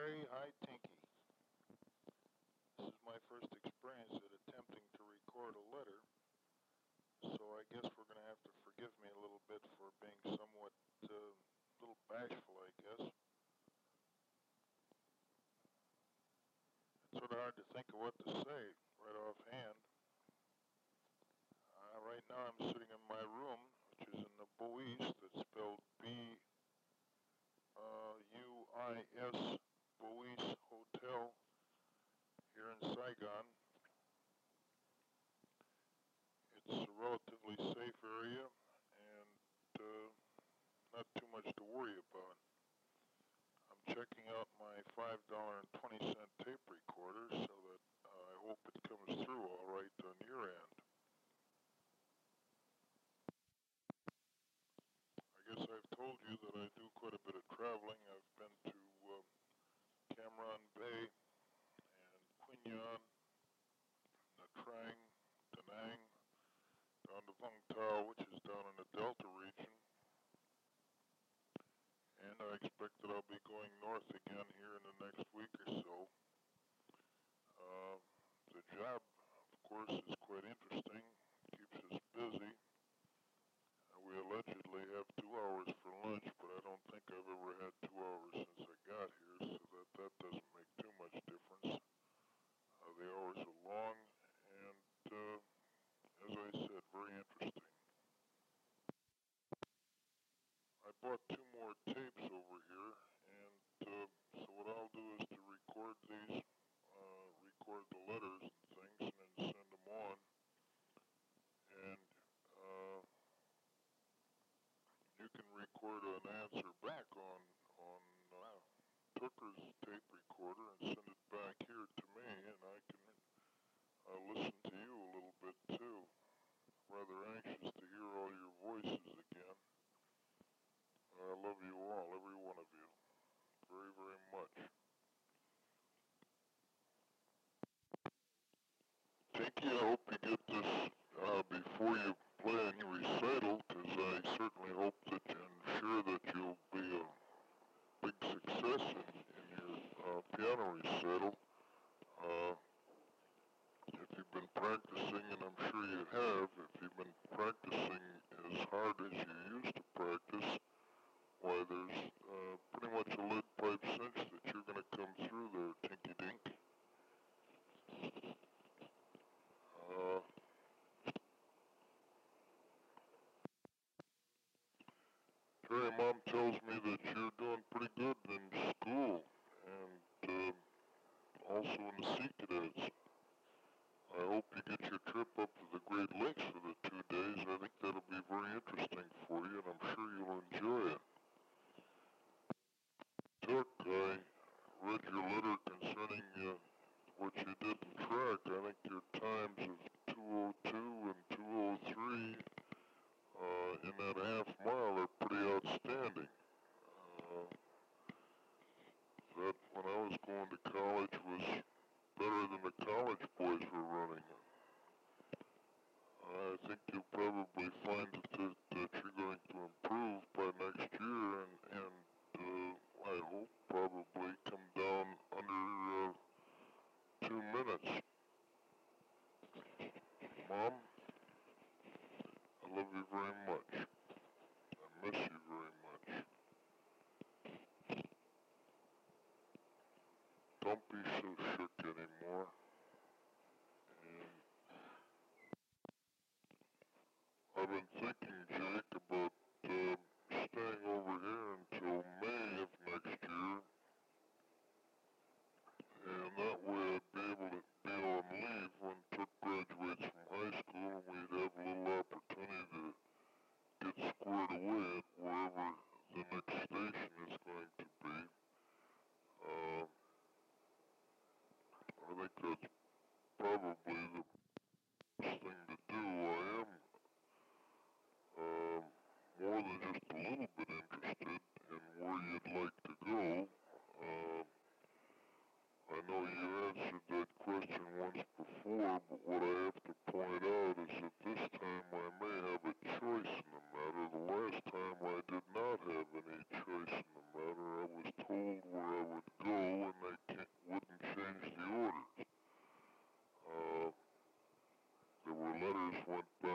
Gary. Hi, Tinky. This is my first experience at attempting to record a letter, so I guess we're going to have to forgive me a little bit for being somewhat a little bashful, I guess. It's sort of hard to think of what to say right offhand. Right now I'm sitting in my room, which is in the Bois, that's spelled B-U-I-S, Bois Hotel, here in Saigon. It's a relatively safe area and not too much to worry about. I'm checking out my $5.20 tape recorder so that I hope it comes through all right on your end. I guess I've told you that I do quite a bit of traveling. I've been to Cam Ranh Bay and Quy Nhon, Nha Trang, Da Nang, down to Vung Tau, which is down in the Delta region. And I expect that I'll be going north again here in the next week or so. The job, of course, is quite interesting, keeps us busy. We allegedly have 2 hours for lunch, but I don't think I've ever had 2 hours since I got here, so that doesn't make too much difference. The hours are long, and as I said, very interesting. I bought 2 more tapes over here, and so what I'll do is to record these, record the letters and things, and then send them on. And you can record an answer back on Tucker's tape recorder and send it back here to me, and I can listen to you a little bit too. Rather anxious to hear all your voices again. I love you all, every one of you, very, very much. Tinky, I hope you get this before you play any recital, because I certainly hope that and sure that you'll be a big success in your piano recital. If you've been practicing, and I'm sure you have, if you've been practicing as hard as you used to practice, why, there's pretty much a lead pipe cinch that you're going to come through there, Tinky Dink. Terry, Mom tells me that you're doing pretty good in school, and also in the Sea Cadets. I hope you get your trip up to the Great Lakes for the 2 days. I think that'll be very interesting for you, and I'm sure you'll enjoy it. Tuck, I read your letter concerning what you did in track. I think your times of 2:02 and 2:03 in that half mile are pretty outstanding. That, when I was going to college, was better than the college boys were running. I think you'll probably find that you're going to improve by next year, and I hope probably come down under 2 minutes. Mom, I love you very much. I miss you very much. Don't be so shook anymore. And I've been thinking, Jake, about staying over here until May of next year, and that way I'd be able to be on leave when Tuck graduates from high school, and we'd have a little opportunity to get squared away at wherever the next station is going to be. I think that's probably the best thing to do. I am went by.